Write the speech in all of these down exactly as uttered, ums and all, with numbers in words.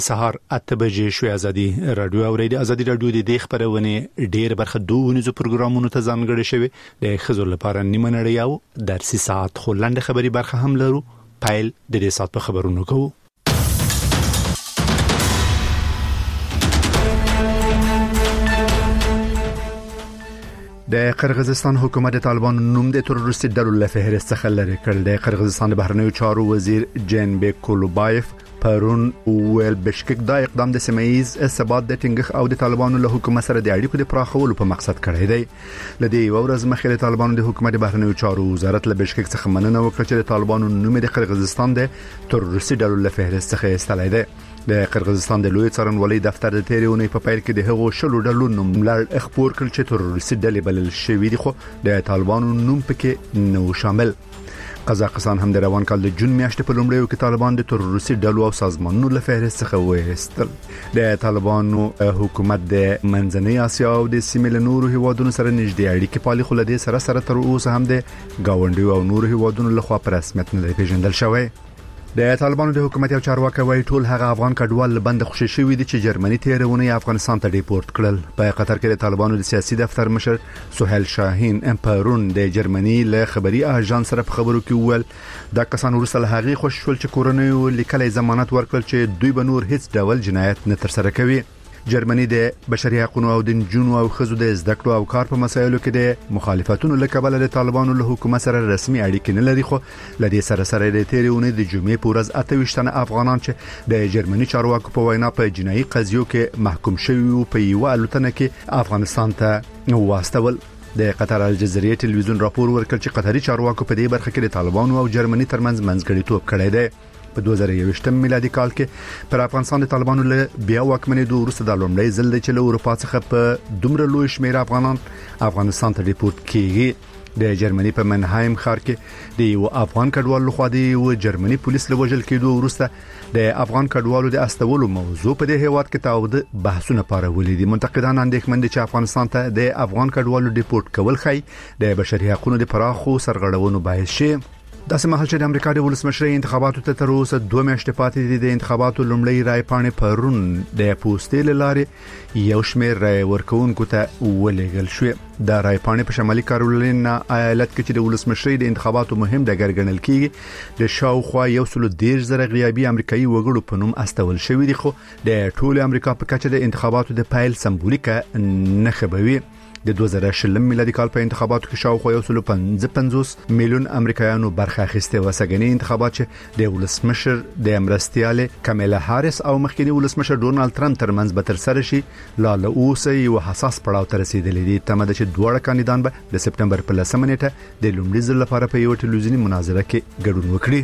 سهار اته بجې شوې. ازادي رادیو اوریدي. ازادي رادیو د دې خبرونه ډېر برخه دوه پروګرامونو ته ځانګړي شوی. د خزر لپاره نیمه نړۍ او درسي ساعت خلند خبري برخه هم لرو. پایل د دې ساعت په خبرونو کوو. د قرغیزستان حکومت د طالبانو نوم د تروریستي ډلو له فهرست څخه لري کړ. د قرغیزستان د بهرنیو چارو وزیر جنبک کولوبایف پرون ویل بشکک دا اقدام د سیمایز ثبات د ټینګښ او د طالبانو له حکومت سره د اړیکو د پراخولو په مقصد کړی دی. لدی ورځ مخکې د طالبانو د حکومت د بهرنیو چارو وزارت له بشکک څخه مننه وکړه چې د طالبانو نوم د قرغیزستان د تروریستي ډلو له فهرست څخه ایستلی دی. د قرغیزستان د لوی څارنوالۍ دفتر د تیریونی په پیل کې د هغو شلو ډلو نوم لړ خپور کړ چې تروریستي ډلې بلل شوې دي، خو د طالبانو نوم پکې نو شامل. قزاقستان هم د روان کال د جون میاشتې په لومړیو کې طالبان د تروریستي ډلو او سازمانونو له فهرست څخه وایستل. د طالبانو حکومت د منځنۍ اسیا او د سیمې له نورو هیوادونو سره نږدې اړیکې پالي، خو له دې سره سره تر اوسه هم د گاونډیو او نورو هیوادونو لخوا په رسمیت نه پیژندل شوی. د طالبانو د حکومت یو چارواکي وایي ټول هغه افغان کډوال بند خوشي شوی دي چې جرمني تیرونه افغانستان ته ډیپورت کړل. په قطر کې د طالبانو د سیاسي دفتر مشر سهیل شاهین امپرون د جرمني له خبري اژانس سره په خبرو کې وویل دا کسان وروسته له هغه خوش شول چې کورنۍ لیکلې ضمانت ورکړل چې دوی به نور هیڅ ډول جنایت نه تر سره کوي. جرمني د بشري حقوقو او د جنونو او خزو د زده کړو او کار په مسایلو کې د مخالفتونو له کبله د طالبانو له حکومت سره رسمي اړیکې نه لري، خو لدې سره سره د تیریونه د جمعې پورز اته ویشتنه افغانان چې د جرمني چارواکو په وینا په جنایي قضیو کې محکوم شوي او په یو الوتنه کې افغانستان ته واستول. د قطر الجزیره ټلویزیون راپور ورکړ چې قطري چارواکو په دې برخه کې د طالبانو او جرمني ترمنځ منځګړیتوب کړی دی. په دوه زره یوویشتم میلادي کال کې پر افغانستان د طالبانو له بیا واکمنۍ دوه وروسته د لومړي ځل د چلو اروپا څخه په دومره لوی شمېر افغانان افغانستان ته ډیپورت کیږي. د جرمني په منهایم ښار کې د یو افغان کډوال لخوا د یو جرمني پولیس له وژل کېدو وروسته د افغان کډوالو د استولو موضوع په دې هیواد کې تاوده بحثونه پارولې دي. منتقدان اندېښمن دي چې افغانستان ته د افغان کډوالو ډیپورت کول خي د بشري حقوقو د پراخو سرغړونو باعث شي. داسې مهال چې د امریکا د ولسمشرۍ انتخاباتو ته تر اوسه دوه میاشتې پاتې دي، د انتخاباتو لومړی رای پاڼې پرون د پوسټې له لارې یو شمېر رای ورکوونکو ته ولېږل شوې. د رای پاڼې په شمالي کارولینا ایالت کې چې د ولسمشرۍ د انتخاباتو مهم ډګر ګڼل کېږي د شاوخوا یو سل دېرش زره غیابي امریکایي وګړو په نوم استول شوی دي، خو د ټول امریکا په کچه د انتخاباتو د پایل سمبولیکه نه خبروي. د دوه زره شلم میلادي کال په انتخاباتو کې شاوخوا یو سل پنځه پنځوس میلیون امریکایانو برخه اخیسته و. سګنی انتخابات چې د ولسمشر د امرستیاله کاملا هاریس او مخکنی ولسمشر ډونالد ترامپ ترمنځ به تر سره شي لا له اوسه یو حساس پړاو ته رسیدلی دي. تمه ده چې دواړه کاندیدان به د سپټمبر په لسمه نیټه د لومړي ځل لپاره په یو ټلویزیوني مناظره کې ګډون وکړي.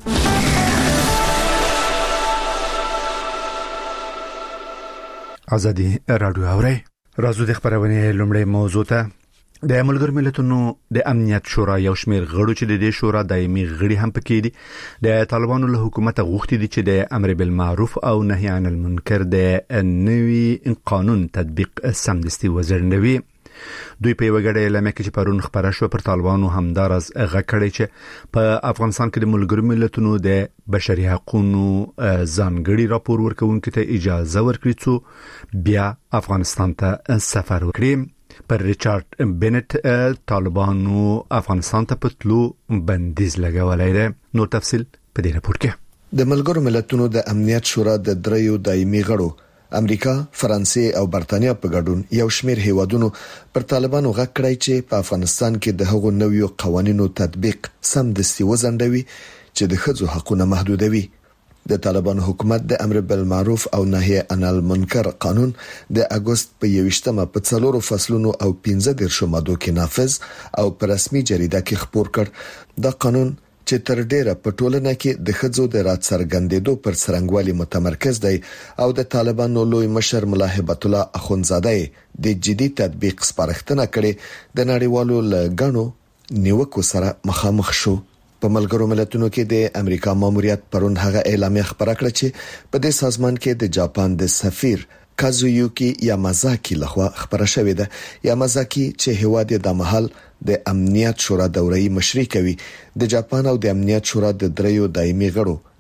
ازادي رادیو اوري. راځو د خبرونه لومړی موضوع ته. د ملګرو ملتونو د امنیت شورا یو شمېر غړو چې د دې شورا دایمي غړي هم پکې دي د طالبانو له حکومت غوښتي دي چې د امر بالمعروف او نهي عن المنکر د نوي قانون تطبیق سمدستي وزرنوي. دوی په وګړې لمه کې چې پرون خبره شو پر طالبانو همدارز غکړی چې په افغانستان کې د ملګرو ملتونو د بشري حقوقو ځانګړي راپور ورکوونکو ته اجازه ورکړي چې بیا افغانستان ته سفر وکړي. پر ریچارډ بنت طالبانو افغانستان ته پتلو بندیز لګولای دی. نو تفصیل په دې راپور کې. د ملګرو ملتونو د امنیت شورا د دریو دایمي غړو امریکا، فرانسې او برتانیا په ګډون یو شمېر هیوادونو پر طالبانو غږ کړی چې په افغانستان کې د هغو نویو قوانینو تطبیق سمدستي وزندوي چې د ښځو حقوقونه محدودوي. د طالبانو حکومت د امر بالمعروف او نهي عن المنکر قانون د اگست په یوشتمه په څلورو فصلونو او پنځه دیرشو مادو کې نافذ او په رسمي جریده کې خپور کړ. دا قانون چې تر ډیره په ټولنه کې د ښځو د رات څرګندېدو پر څرنګوالي متمرکز دی او د طالبانو لوی مشر ملا هبت الله اخونزاده د جدي تطبیق سپارښتنه کړې د نړیوالو لګانو نیوکو سره مخامخ شو. په ملګرو ملتونو کې د امریکا ماموریت پرون هغه اعلامیه خبره کړه چې په دې سازمان کې د جاپان د سفیر کازویوکی یامازاکی لخوا خبره شوې ده. یامازاکی چې هیواد د محل د امنیت شورا دورې مشري کوي، د جاپان او د امنیت شورا د دریو دایمي غړو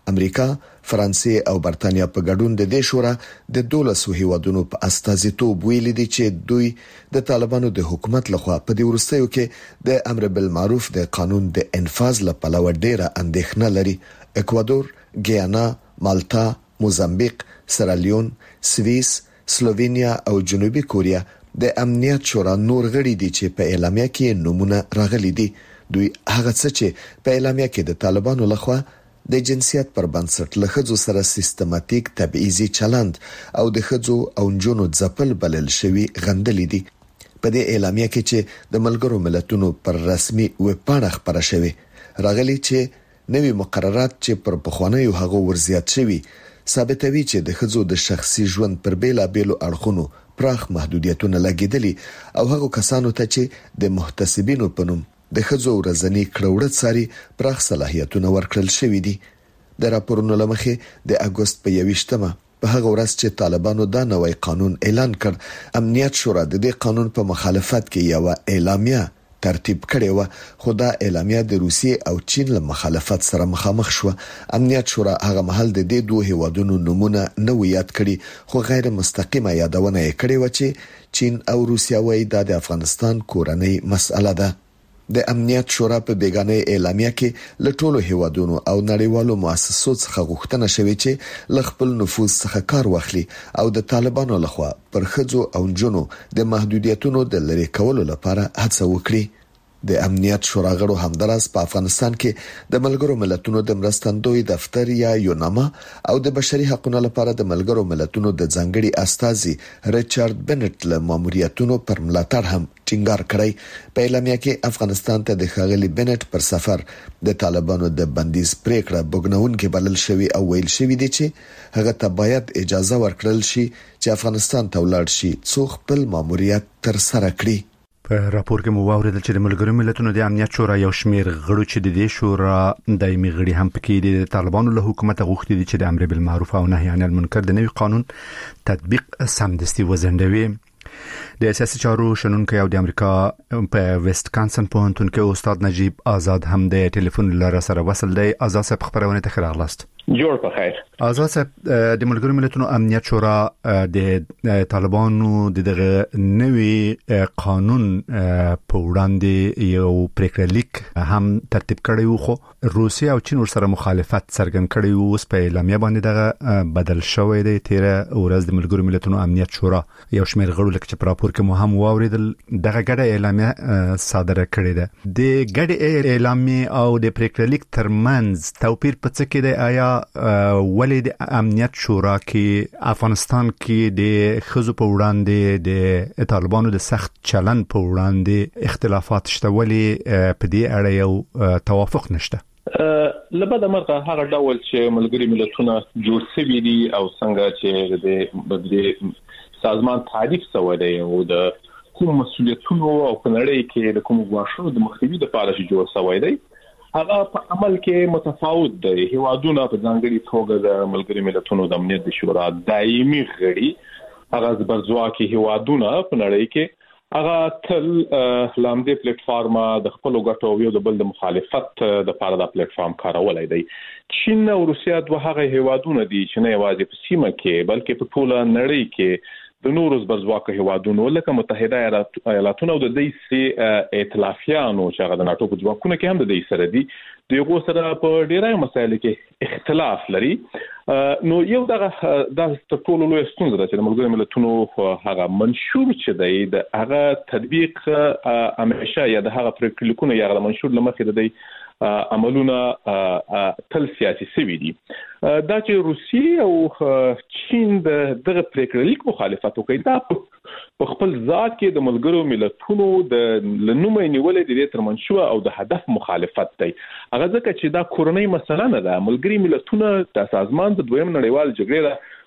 امریکا، فرانسې او برتانیا په ګډون د دې شورا د دولسو هیوادونو په استازیتوب ویلي دي چې دوی د طالبانو د حکومت لخوا په دې وروستیو کې د امر بالمعروف د قانون د انفاذ لپاره ډیره اندېښنه لري. اکوادور، ګیانا، مالټا، موزمبیق، سیرالیون، سویس، سلووینیا او جنوبي کوریا د امنیت شورا نور غړي دي چې په اعلامیه کې نمونه راغلي دي. دوی هغه څه چې په اعلامیه کې د طالبانو لخوا د جنسیت پر بنسټ له ښځو سره سیستماتیک تبعیضي چلند او د ښځو او نجونو ځپل بلل شوی غندلې دي. په دې اعلامیه کې چې د ملګرو ملتونو پر رسمي ویبپاڼه خبره شوې راغلي چې نوي مقررات چې پر پخوانیو هغو ورزیات شوي ثابتوي چې د ښځو د شخصي ژوند پر بیلا بیلو اړخونو پراخ محدودیتونه لګیدلي او هغو کسانو ته چې د محتسبینو په نوم د ښځو ورځنی کړوړه څاري پراخ صلاحیتونه ورکړل شوې دي. د راپورونو لمخې د اگست په یوویشتمه په هغه ورځ چې طالبانو دا نوی قانون اعلان کړ، امنیت شورا د دې قانون په مخالفت کې یو اعلامیه ترتیب کړې و، خو دا اعلامیه د روسیې او چین له مخالفت سره مخامخ شو. امنیت شورا هغه مهال د دې دوه هیوادونو نمونه نه یاد کړي، خو غیر مستقیمه یادونه یې کړې و چې چین او روسیه وایي دا د افغانستان کورنۍ مسأله ده. د امنیت شورا په بیگانه اعلامیه کې له ټولو هیوادونو او نړیوالو مؤسسو څخه غوښتنه شوې چې له خپل نفوذ څخه کار واخلي او د طالبانو لخوا پر ښځو او نجونو د محدودیتونو د لرې کولو لپاره هڅه وکړي. د امنیت شورا غړو همداراز په افغانستان کې د ملګرو ملتونو د مرستندوی دفتر یا یوناما او د بشري حقوقو لپاره د ملګرو ملتونو د ځانګړي استازي ریچارډ بنټ له ماموریتونو پر ملاتړ هم ټینګار کړی. په اعلامیه کې افغانستان ته د ښاغلي بنټ پر سفر د طالبانو د بندیز پریکړه بګنونکې بلل شوی او ویل شوی دی چې هغه ته باید اجازه ورکړل شي چې افغانستان ته ولاړ شي څو خپل ماموریت تر سره کړي. په راپور کې مو واوریدل چې د ملګرو ملتونو د امنیت شورا یو شمیر غړو چې د دې شورا دایمي غړي هم پکې دي د طالبانو له حکومت غوښتي دي چې د امر بالمعروف او نهي عن المنکر د نوي قانون تطبیق سمدستي وزندوي. د سیاسي چارو شنونکو او د امریکا په ویسټکانسن پوهنتون کې استاد نجیب آزاد هم د ټلیفون لاره سره وصل دی. آزاد صاحب خبرونه ته راغلاست. جوړ په خیر. آزاد صاحب د ملګرو ملتونو امنیت شورا د طالبانو دغه نوي قانون په وړاندې یو پریکړه لیک هم ترتیب کړی و، خو روسیه او چین ورسره مخالفت څرګند کړی و. اوس په اعلامیه باندې دغه بدل شوی دی. تیره ورځ د ملګرو ملتونو امنیت شورا یو شمیر غړو لکه چې په راپور کې مو هم واوریدل دغه ګډه اعلامیه صادره کړې ده. د ګډه اعلامیه او د پریکړه لیک ترمنځ توپیر په څه کې دی؟ آیا ولې د امنیت شورا کې افغانستان کې د ښځو په وړاندې د طالبانو د سخت چلن په وړاندې اختلافات شته، ولې په دې اړه یو توافق نشته؟ لبد مرغه هغه ډول چې ملګري ملتونه جوړ شوي دي او څنګه چې د سازمان تعریف شوی دی او د کوم مسولیتونو او کنړۍ کې د کوم غواړو د مخنیوي لپاره چې جوړ شوی دی هغه په عمل کې متفاوت دی. هیوادونه په ځانګړي توګه د ملګري ملتونو د امنیت شورا دایمي غړي هغه زبرځواکي هیوادونه په نړۍ کې هغه تل لامدې پلیټ فارم د خپل غټو یو د بل د مخالفت د لپاره د پلیټ فارم کارولای دی. چین او روسیه دوه هغه هیوادونه دي چې نه یوازې په سیمه کې بلکې په ټوله نړۍ کې د نورو زبرځواکو هیوادونو لکه متحده ایالاتونو او د دې سي ائتلافیانو چې هغه د ناتو په ځواکونو کې هم د دې سره دي د یو سره په ډیرای مسایلو کې اختلاف لري. نو یو دغه د ټولو لوی ستونزه ده چې د ملګرو ملتونو هغه منشور چې دی د هغه تطبیق همیشه یا د هغه پریکړلیکونه یا د منشور لمخې د عملونه تل سیاسي سوي دي. دا چې روسیه او چین د دغه پریکړلیک مخالفت کوي دا په خپل ذات کې د ملګرو ملتونو د لنومې نیولې د تر منشور او د هدف مخالفت دی. هغه ځکه چې دا کورنۍ مسله نه ده. ملګري ملتونه د سازمان د دویم نړیوال جګړې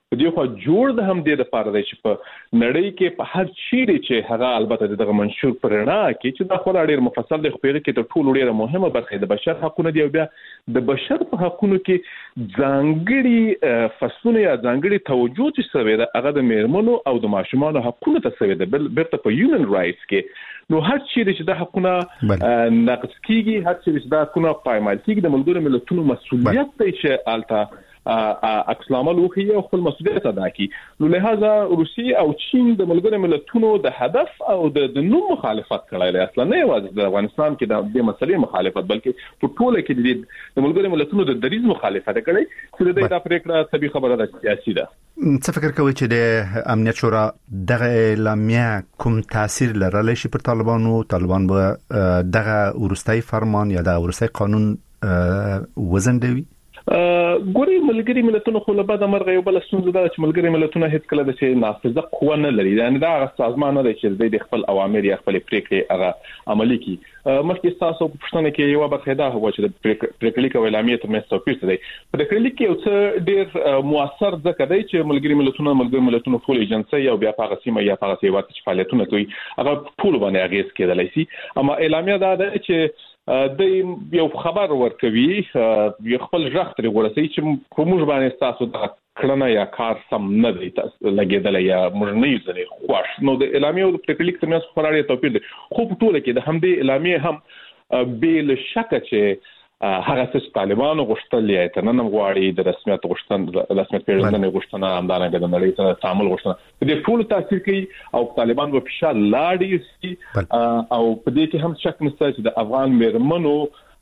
په دې خو جوړ د هم دې د پاره دی چې په نړۍ کې په هر چیرې چې هغه البته دغه منشور پرنا کې چې دا خو ډېر مفصل دی خو په کې تر ټولو ډېره مهمه برخه د بشر حقوقو دی او بیا د بشر په حقوقو کې ځانګړي فصلونه یا ځانګړي توجه چې سوي دا هغه د میرمنو او د ماشومانو حقوقو ته سوي ده بل بیرته په هیومن رائټس کې نو هر چیرې چې د حقوقو نقض کیږي هر چیرې چې د حقوقو پایمال کیږي د ملګرو ملتونو مسؤلیت دی چې الته عکس العمل وکړي او خپل مسؤلیت ادا کړي نو لہذا روسیه او چین د ملګرو ملتونو د هدف او د نوم مخالفت کړای دی اصلا نه یوازې د افغانستان کې د دې مسلې مخالفت بلکې په ټوله کې د ملګرو ملتونو د دریز مخالفت کړي چې د دې پریکړه طبي خبره ده سیاسي ده. څه فکر کوي چې د امنیت شورا دغه اعلامیه کوم تاثیر لرلی شي پر طالبانو طالبان به دغه ورستای فرمان یا د ورستای قانون وزندوي؟ ګوري ملګری ملتونو خو له بعد مرغه یو بل ستونزه ده چې ملګری ملتونه هیڅ کله د شي نافذه قوه نه لري یعنی دا سازمان نه دی چې د خپل اوامر یا خپل پریکړې هغه عملي کړي مخکې تاسو په پښتنه کې یو برخه ده هو چې د پریکړې کوي اعلامیه تر مېستو پیښ دی پریکړې کې یو څه ډیر موثر ځکه دی چې ملګری ملتونه ملګری ملتونو ټول ایجنسي او بیا په سیمه یا په سیوات چې فعالیتونه کوي هغه ټول باندې اغیز کېدلی شي اما اعلامیه دا ده چې د یو خبر ورکوي یو خپل ژغ تر ورسي چې کومج باندې تاسو د کړنه یا کار سم نه دی لګیدل یا موږ نه یې خوښ نو د اعلامیه او د پریکړې ترمنځ خورانه توپیر دی خو په ټوله کې د همدې اعلامیه هم بیل شک چې هغه څه طالبانو غوښتل یا تنن غواړي د رسمیت غوښتنه رسمیت پیژندنې غوښتنه همدارنګه د نړۍ سره تعامل غوښتنه په دې ټول تاثیر کوي او طالبان په فشار لاړ شي او په دې کې هم شک نشته چې د افغان میرمنو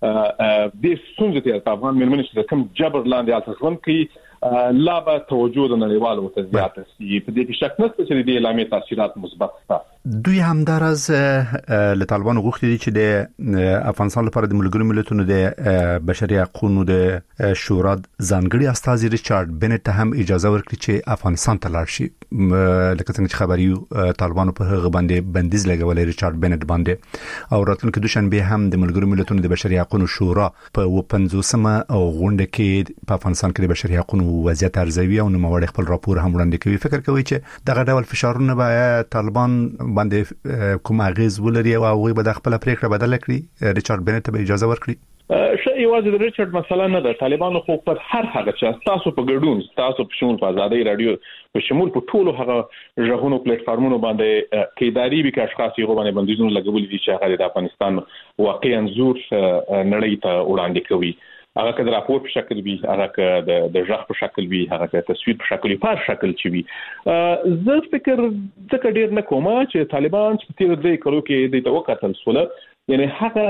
د ستونزې ته افغان میرمنې چې کوم جبر لاندې التزام کوي لا به توجه د نړیوالو ته زیات شي په دې کې شک نشته چې د اعلامیې تاثیرات مثبت دي. دوی همدارز له طالبانو غوښتي دي چې د افغانستان لپاره د ملګرو ملتونو د بشري حقوقو د شورا ځانګړي استازي ریچارډ بنټ ته هم اجازه ورکړي چې افغانستان ته لاړ شي لکه څنګه چې خبري طالبانو په هغه باندې بندیز لګولې ریچارډ بنټ باندې او راتلونکي دوشنبه هم د ملګرو ملتونو د بشري حقوقو شورا په پنځوسمه او غونډه کې په افغانستان کې د بشري حقوقو وضعیت ارزوي او نوموړي خپل راپور هم وړاندې کوي. فکر کوي چې دغه ډول فشارونه به طالبان باندې کوم اغیز ولري او هغه به د خپل پریکړه بدل کړي ریچارډ بنټ ته اجازه ورکړي؟ شي یوازې د ریچارډ مسله نه ده طالبانو خو پر هر هغه چې تاسو په ګډون تاسو په شمول په آزادۍ رادیو په شمول په ټولو هغه ژغونو پلیټ فارمونو باندې کیداری به کې اشخاص یې غوښنه بندیزونه لګولې دي چې هغه د افغانستان واقعي انزور نړۍ ته وړاندې کوي هغه که د راپور په شکل وي هغه که د د ژغ په شکل وي هغه که تصویر په شکل وي په شکل چې وي زه فکر ځکه ډیر نه کوم چې طالبان چې تیر درې کلو کې د توکتل سوله یعنی هغه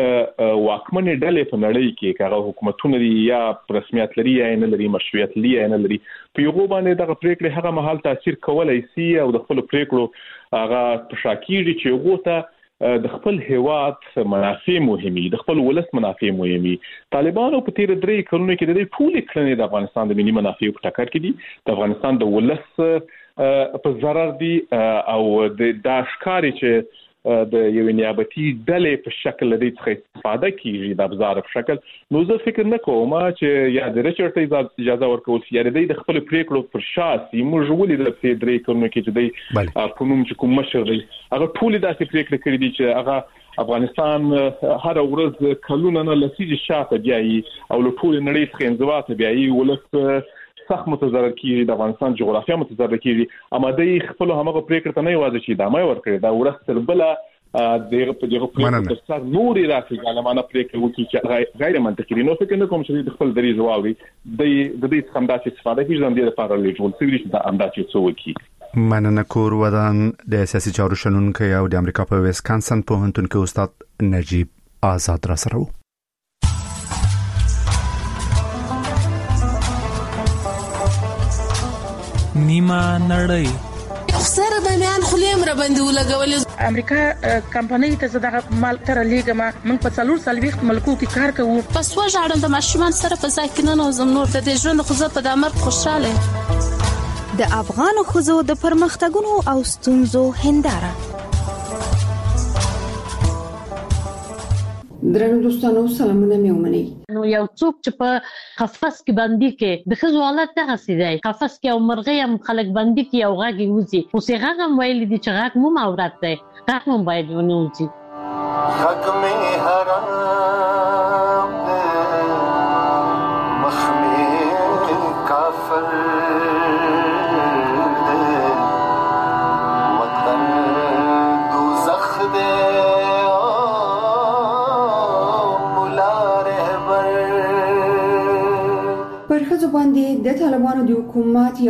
واکمنې ډلې په نړۍ کې هغه حکومتونه دي یا رسمیت لري یا نه لري مشروعیت لري یا نه لري په یو باندې دغه پریکړې هغه محل تاثیر کولای شي او د خپل پریکړو هغه په شاکیږي چې هغه ته د خپل هیواد منافع مهمي د خپل ولس منافع مهمي طالبانو په تیر درې کلونو کې د ټول کړنې د افغانستان د ملي منافعو په ټکر کې دي د افغانستان د ولس په ضرر دي او د داشکاري چې د یو نیابتي ډلې په شکل لري څخه استفاده کیږي د ابزار په شکل نو زه فکر نه کوم چې یا د ریچارډ ته اجازه ورکول شي یا د خپل پریکړو پر شاسي موږ ولې د فدرالي کورنو کې چې د قانون چې کوم مشر دی هغه ټول داسې پریکړه کړې دي چې هغه افغانستان هر ورځ کلونه نه لسیږي شاته بیاي او له ټول نړۍ څخه انزوا بیاي ولس سخت متضرر کیږي د افغانستان جغرافیه متضرر کیږي اما د خپل همغه پریکړه ته نه یوازې چې دمه ورکړي دا ورستر بل دغه په دغه پریکړه سره نوري راځي عالمانه پریکړه وکړي چې غیر منطقي نو فکر نه کوم چې د خپل دریز واوري د د دې څخه اندازې استفاده کیږي د دې لپاره لږ څه چې د اندازې څه وکړي. مننه کور ودان د سیاسي چارو شنونکو او د امریکا په ویسکانسن پوهنتون کې استاد نجیب آزاد را سره نیمه نړۍ اخسر د میان خلیم را باندې ولګول امریکا کمپنۍ ته زداغه مال تر لیګما من په څلور سلويخت ملکو کې کار کوو پس وژاړم د ماشومان سره په ځای کې نه نوزم نور د ژوند خو زه په دمر خوشاله د افغان خوځو د پرمختګونو او ستونزو هنداره درنو دوستانو سلامونه مې ومني. نو یو څوک چې په قفس کې باندې کې د خزو حالت دغه سیدای قفس کې او مرغۍ هم خلک باندې کې او غاګي وځي خو څنګه هم ویل دي چې غاګ مو ماورات دی غاګ مو باید ونوځي غاګ مې حرام مخ مې کافر وطن دوزخ دی پر خزو باندې د طالبانو د حکومت